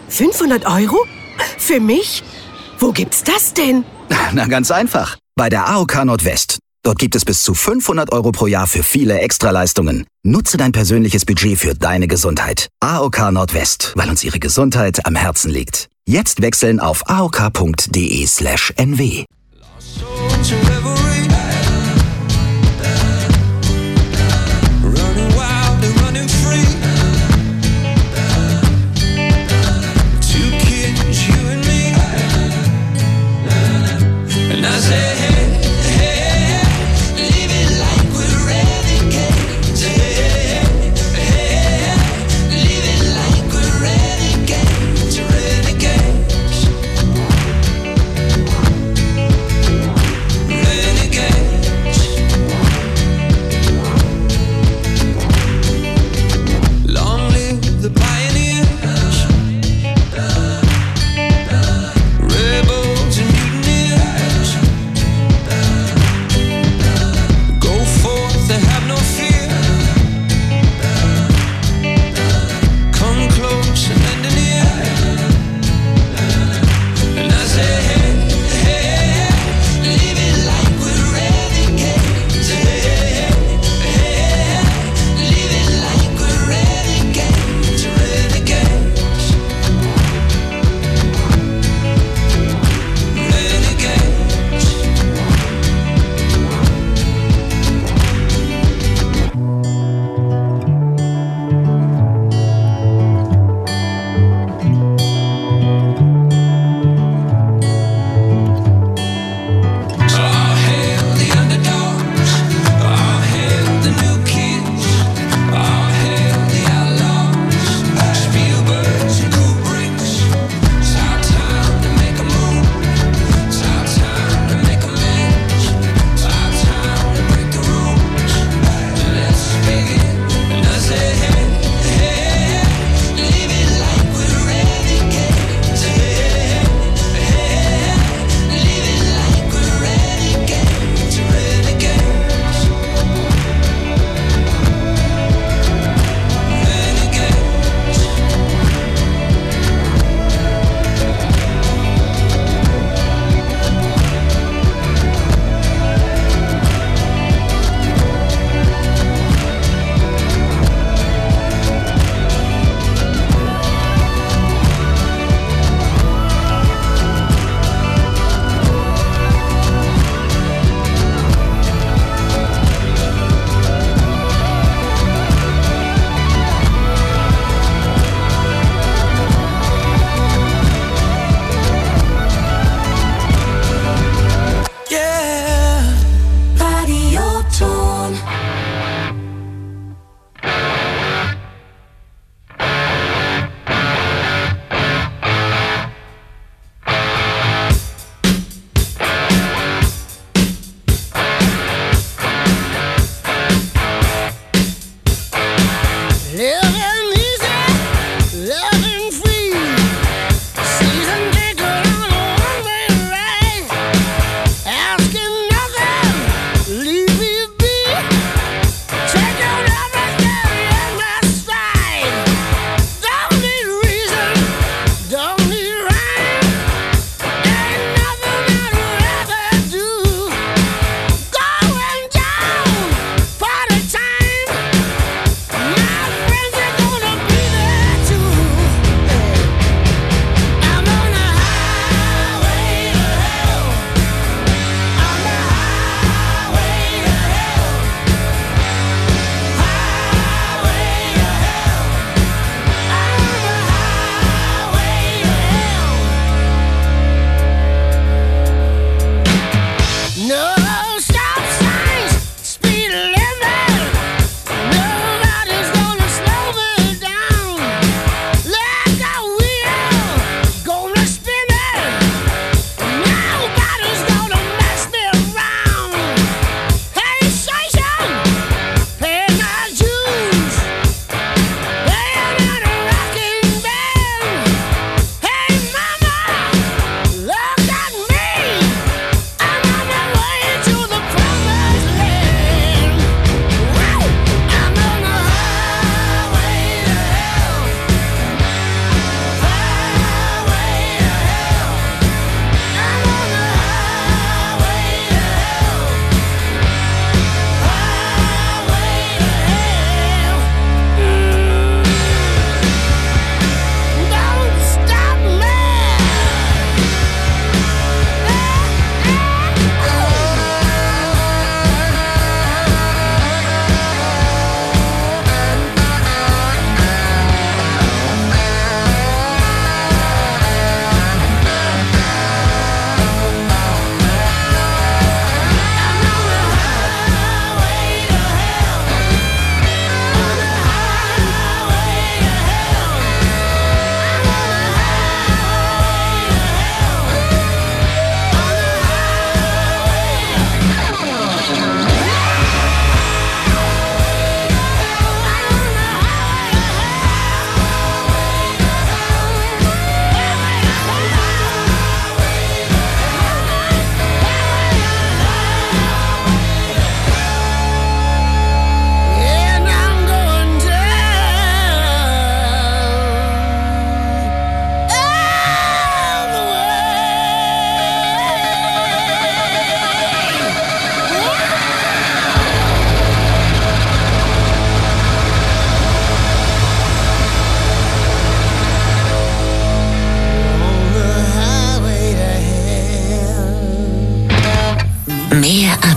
500 Euro? Für mich? Wo gibt's das denn? Na, ganz einfach. Bei der AOK Nordwest. Dort gibt es bis zu 500 Euro pro Jahr für viele Extraleistungen. Nutze dein persönliches Budget für deine Gesundheit. AOK Nordwest, weil uns ihre Gesundheit am Herzen liegt. Jetzt wechseln auf aok.de/nw.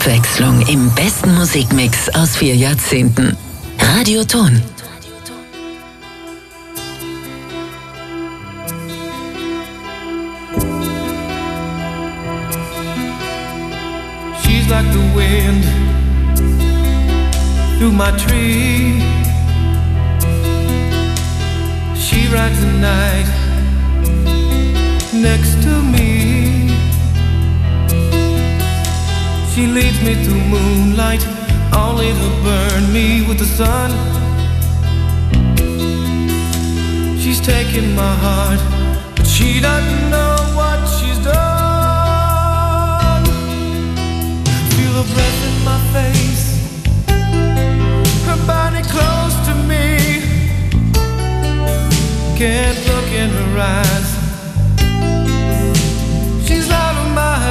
Abwechslung im besten Musikmix aus 4 Jahrzehnten. Radioton. She's like the wind through my tree. She rides the night next to me. She leads me through moonlight, only to burn me with the sun. She's taking my heart, but she doesn't know what she's done. Feel her breath in my face, her body close to me. Can't look in her eyes, she's out of my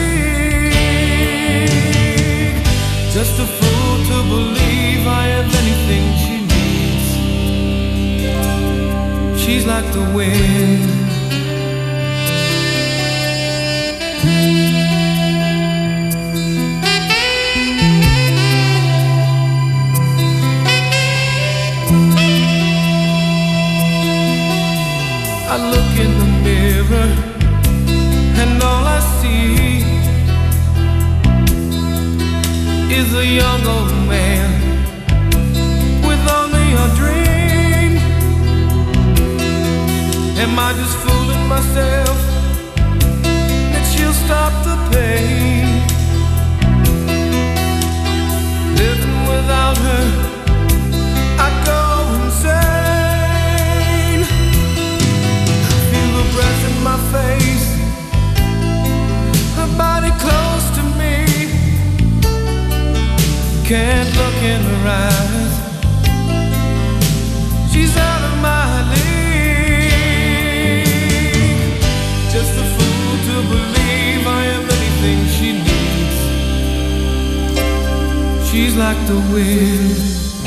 league. Just a fool to believe I have anything she needs. She's like the wind. I look in the mirror and all I see is a young old man with only a dream. Am I just fooling myself that she'll stop the pain? Living without her, I go insane. Feel the breath in my face, her body close to me. Can't look in her eyes, she's out of my league. Just a fool to believe I am anything she needs. She's like the wind.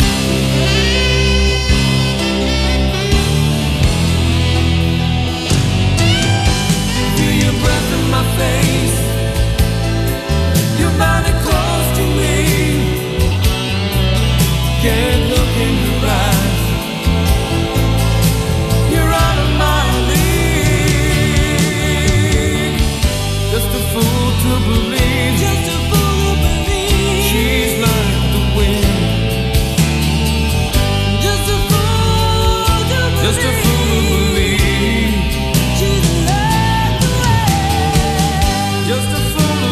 Feel your breath in my face, your body close to me. Can't look in your eyes, you're out of my league. Just a fool to believe, just a fool to believe. She's like the wind. Just a fool to believe, just a fool to believe. She's like the wind. Just a fool to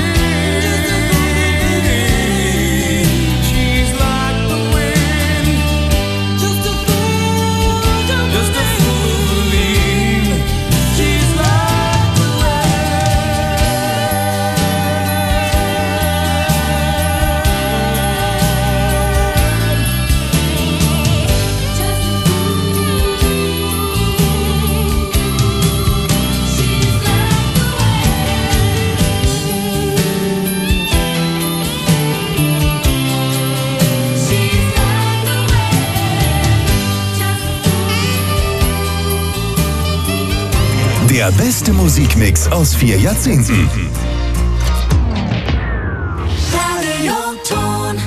believe. She's like the wind. Just a fool to believe. She's like the Der beste Musikmix aus 4 Jahrzehnten. Radioton.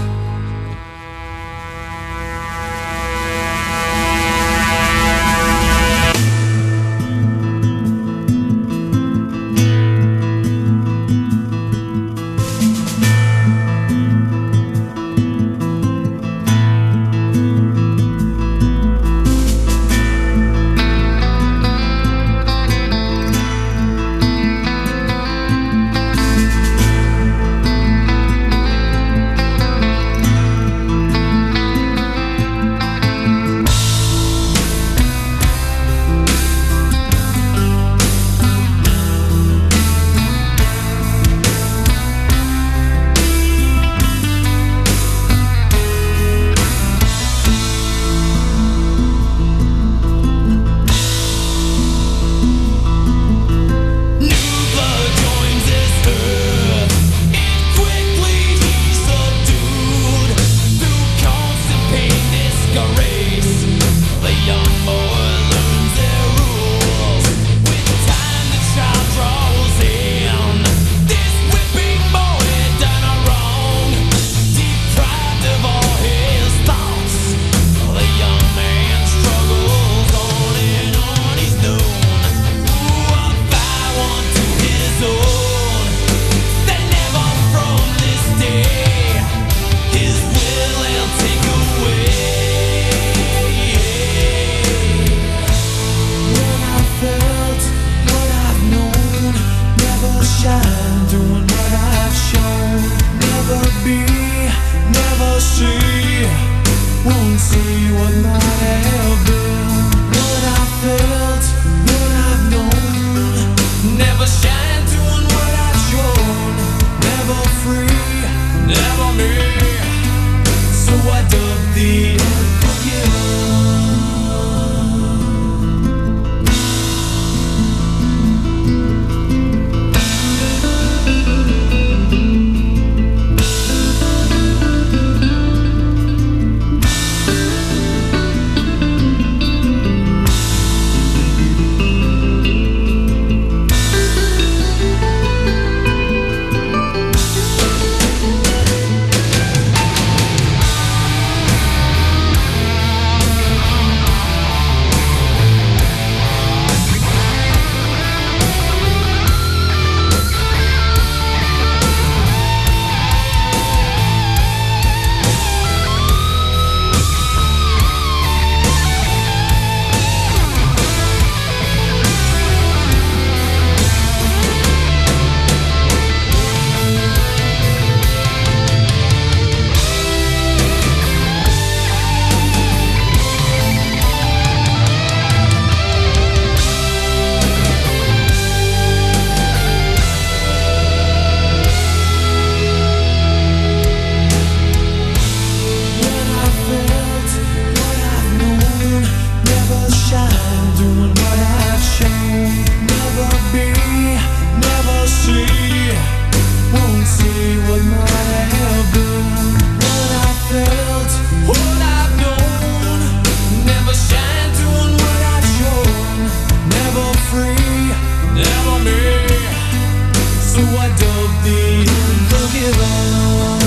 free, never me. So I dubbed the unforgiven.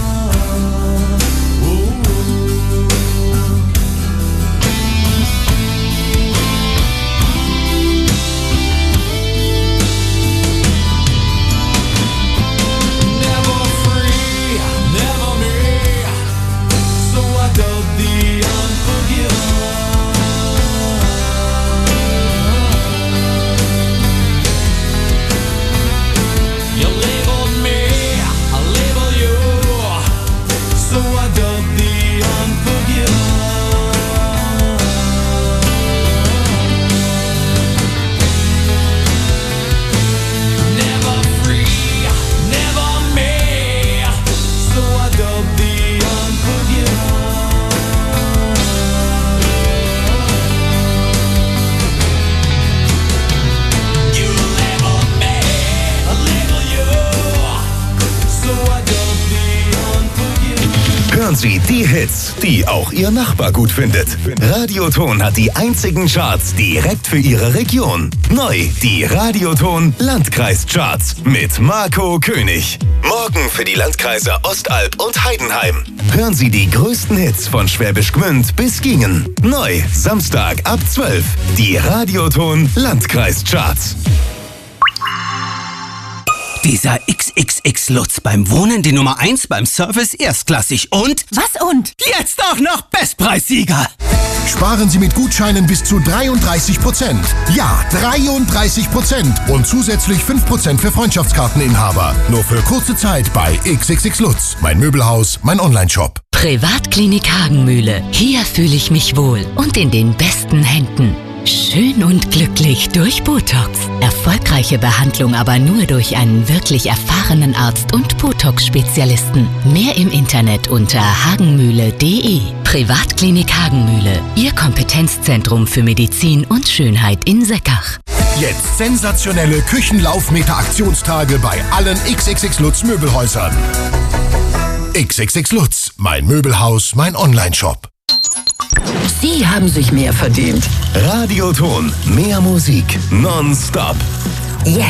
Never free, never me. So I dubbed the unforgiven. You labeled me, I label you. So I dubbed the unforgiven. Never free, never me. So I dubbed the unforgiven. You labeled me, I label you. So I dubbed the unforgiven. Hören Sie die Hits, die auch Ihr Nachbar gut findet. Radioton hat die einzigen Charts direkt für Ihre Region. Neu, die Radioton Landkreischarts mit Marco König. Morgen für die Landkreise Ostalb und Heidenheim. Hören Sie die größten Hits von Schwäbisch Gmünd bis Gingen. Neu, Samstag ab 12. Die Radioton Landkreischarts. Dieser XXX-Lutz beim Wohnen die Nummer 1, beim Service erstklassig und... Was und? Jetzt auch noch Bestpreissieger! Sparen Sie mit Gutscheinen bis zu 33%. Ja, 33%. Und zusätzlich 5% für Freundschaftskarteninhaber. Nur für kurze Zeit bei XXX Lutz. Mein Möbelhaus, mein Onlineshop. Privatklinik Hagenmühle. Hier fühle ich mich wohl und in den besten Händen. Schön und glücklich durch Botox. Erfolgreiche Behandlung aber nur durch einen wirklich erfahrenen Arzt und Botox-Spezialisten. Mehr im Internet unter hagenmühle.de. Privatklinik Hagenmühle. Ihr Kompetenzzentrum für Medizin und Schönheit in Seckach. Jetzt sensationelle Küchenlaufmeter-Aktionstage bei allen XXX Lutz Möbelhäusern. XXX Lutz, mein Möbelhaus, mein Onlineshop. Sie haben sich mehr verdient. Radioton, mehr Musik, nonstop. Jetzt.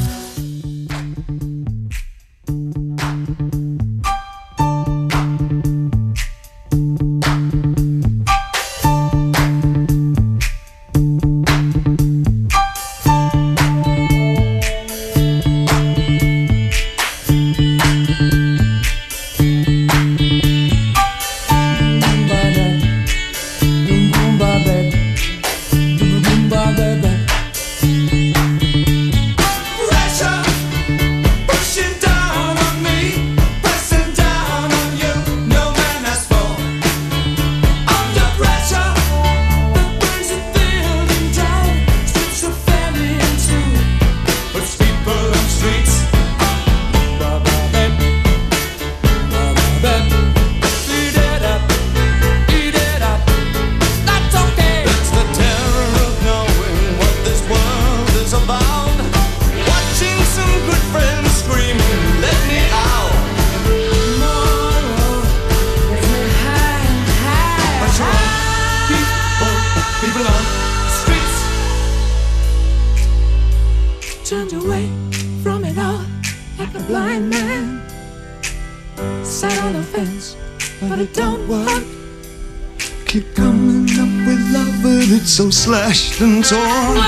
Turned away from it all like a blind man. Sat on the fence, but it don't work. Keep coming up with love, but it's so slashed and torn.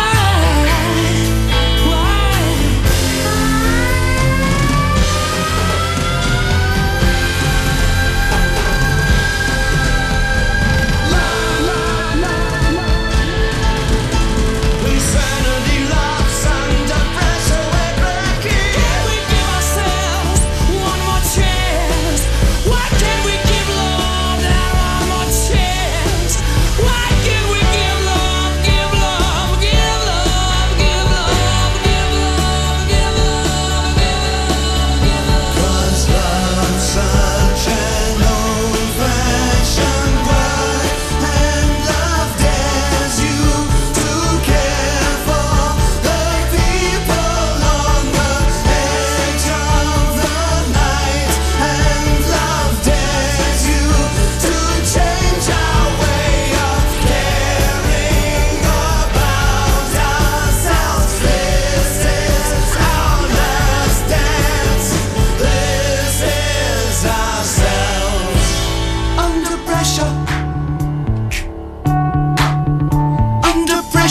Why can't we give love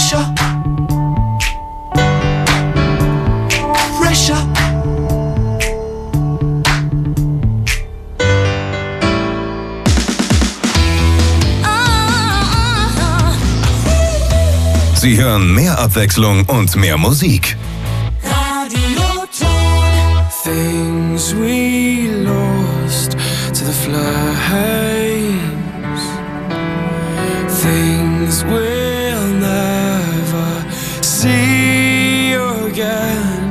Pressure. Pressure. Sie hören mehr Abwechslung und mehr Musik. Things we lost to the flames, things we'll never see again.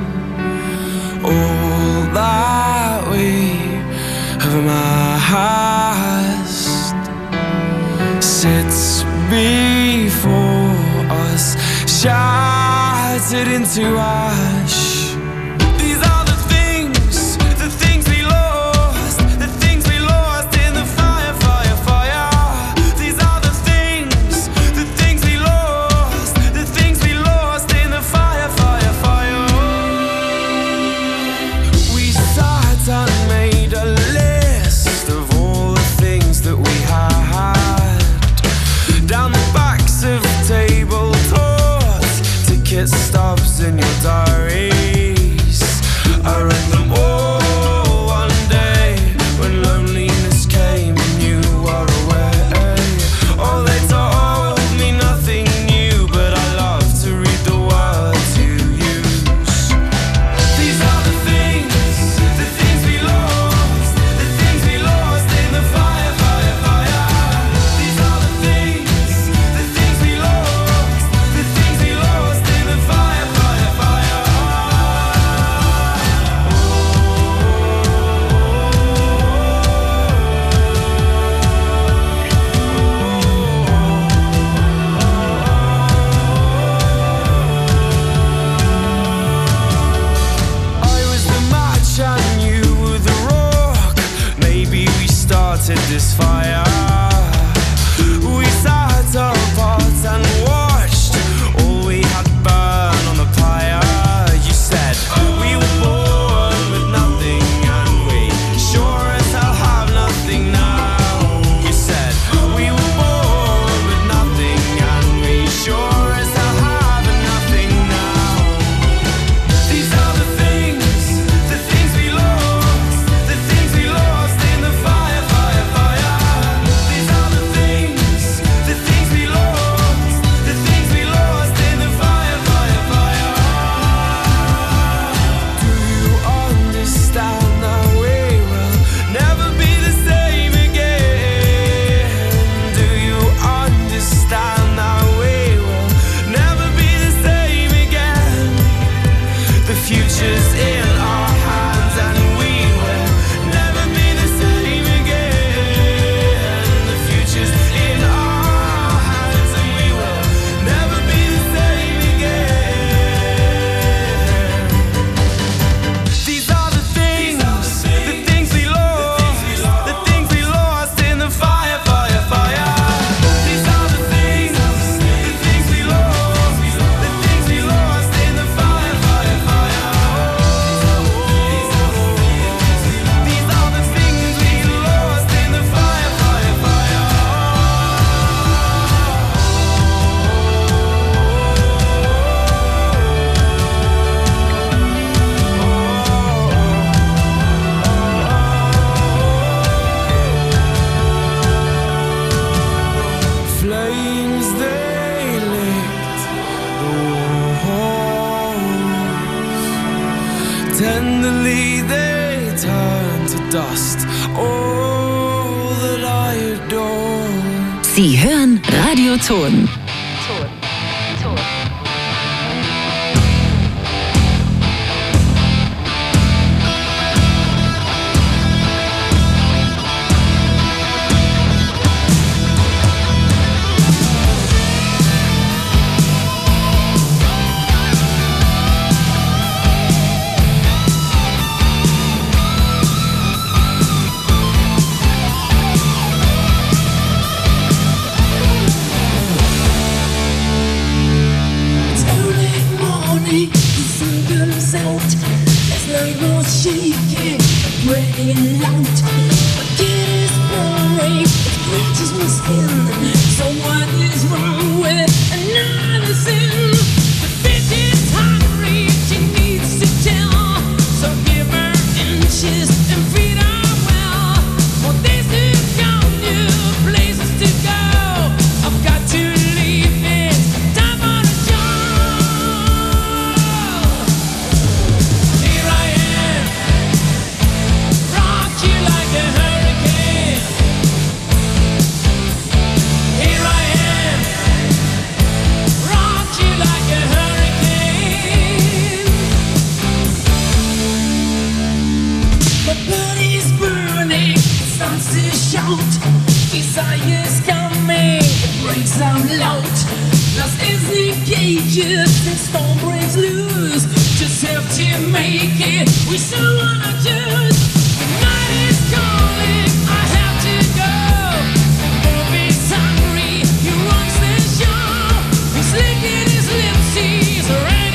All that we have amassed sits before us, shattered into ash. These are the things we lost, the things we lost in the fire, fire, fire. These are the things we lost, the things we lost in the fire, fire, fire. We sat and made a list of all the things that we had down the backs of table tops, ticket stubs in your diaries. I read them all one day when loneliness came and you were away. Oh, they told me nothing new, but I love to read the words you use. These are the things we lost, the things we lost in the fire, fire, fire. These are the things we lost, the things we lost in the fire, fire, fire. I was the match and you were the rock. Maybe we started this fire. We sat apart and watched all we had burn on the pyre. You said we were born with nothing and we sure as hell have nothing now. You said we were born with nothing and we sure as hell have nothing now. These are the things we lost, the things we lost in the fire, fire, fire. These are the things we lost, the things we lost in the fire, fire, fire. Do you understand that we will never be the same again? Do you understand that we will never be the same again? The future's in our hands and we will never be the same again. The future's in our hands and we will never be the same again. These are the things we lost, the things we lost in the fire, fire, fire. These are the things we lost, the things we lost in the fire, fire, fire. These are the things we lost in the fire, fire, fire. Flames they licked the walls. Tenderly they turned to dust. All that I adore. Sie hören Radioton. So what is wrong with another thing? storm breaks loose. Just help to make it. We still wanna